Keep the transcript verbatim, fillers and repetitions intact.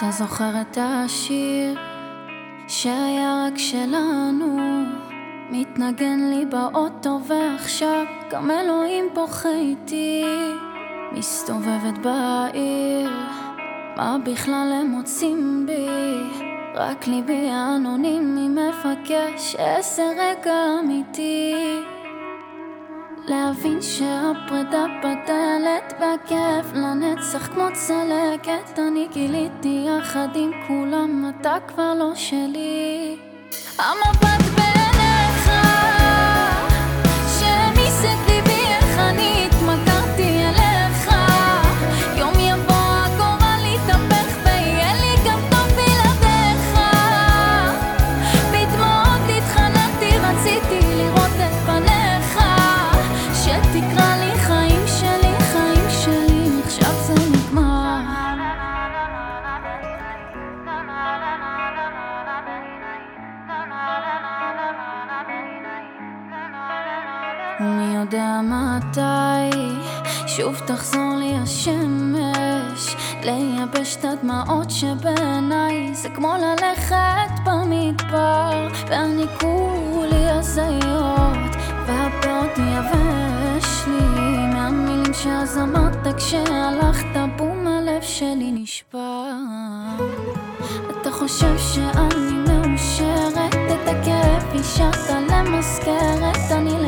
אתה זוכר את השיר שהיה רק שלנו, מתנגן לי באוטו ועכשיו גם אלוהים בוכה איתי. מסתובבת בעיר, מה בכלל הם מוצאים בי? רק ליבי האנונימי מבקש איזה רגע אמיתי, להבין שהפרידה בדלת והכאב לנצח כמו צלקת. אני גיליתי יחד עם כולם, אתה כבר לא שלי. המבט בעיניך שמיסת ליבי, איך אני התמכרתי אליך. יום יבוא הגורל יתהפך ויהיה לי גם טוב בלעדיך. בדמעות התחננתי, רציתי לראות את פניך, שתקרא לי חיים שלי, חיים שלי, עכשיו זה נגמר. ומי יודע מתי שוב תחזור לי השמש, לייבש את הדמעות שבעיניי. זה כמו ללכת במדבר ואני כולי הזיות, והפעות יבש לי מהמילים שאז אמרת כשהלכת. בום, הלב שלי נשבר. אתה חושב שאני מאושרת, את הכאב השארת למזכרת. אני